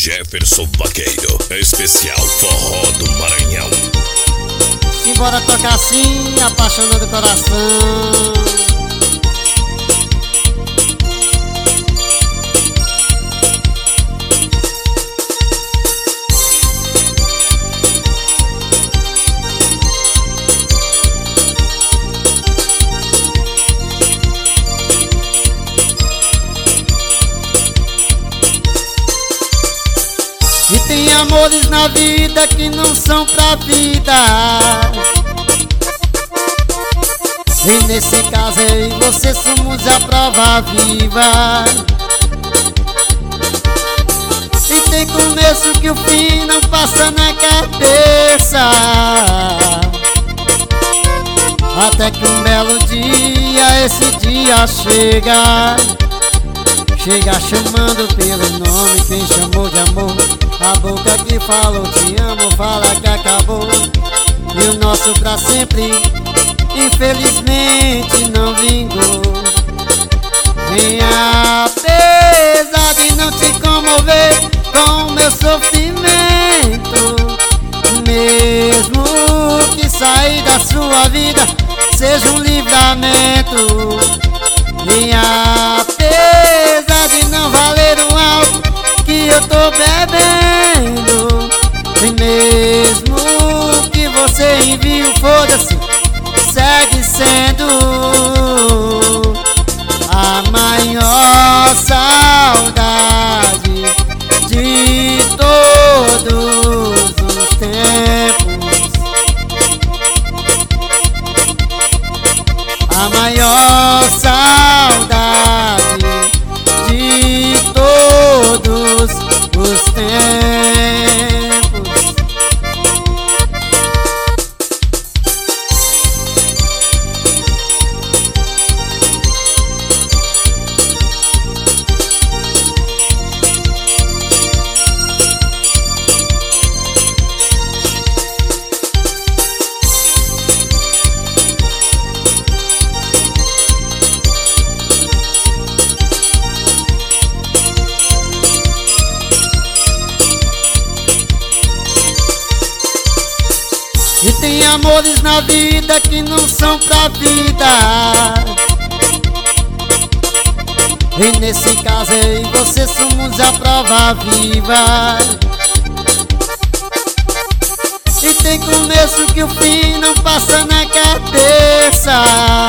Jefferson Vaqueiro, especial Forró do Maranhão. Simbora tocar assim, apaixonando o coração. E tem amores na vida que não são pra vida. E nesse caso eu e você somos a prova viva. E tem começo que o fim não passa na cabeça, até que um belo dia, esse dia chega. Chega chamando pelo nome, quem chamou de amor. A boca que falou te amo, fala que acabou. E o nosso pra sempre, infelizmente, não vingou. Nem apesar de não te comover com o meu sofrimento, mesmo que sair da sua vida seja um livramento. Nem apesar de não valer o álcool que eu tô bebendo, e mesmo que você envie o foda-se, segue sendo a maior saudade de todos os tempos. A maior saudade de todos os tempos. E tem amores na vida que não são pra vida. E nesse caso eu e você somos a prova viva. E tem começo que o fim não passa na cabeça,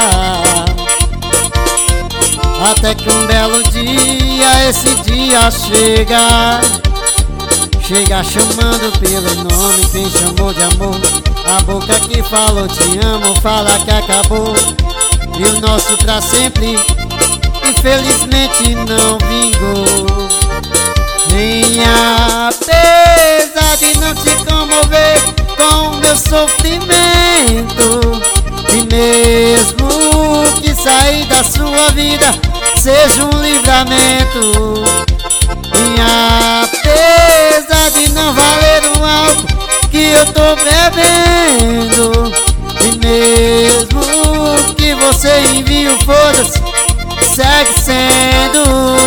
até que um belo dia, esse dia chega. Chega chamando pelo nome, quem chamou de amor. A boca que falou te amo, fala que acabou. E o nosso pra sempre, infelizmente, não vingou. Nem apesar de não te comover com o meu sofrimento, e mesmo que sair da sua vida seja um livramento. E apesar de não valer o álcool que eu tô bebendo, e mesmo que você envie o foda-se, segue sendo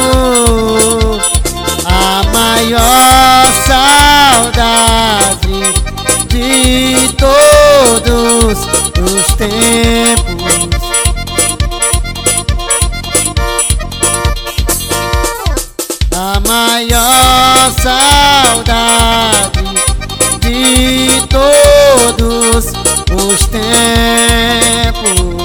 a maior saudade de todos os tempos. A maior saudade de todos os tempos.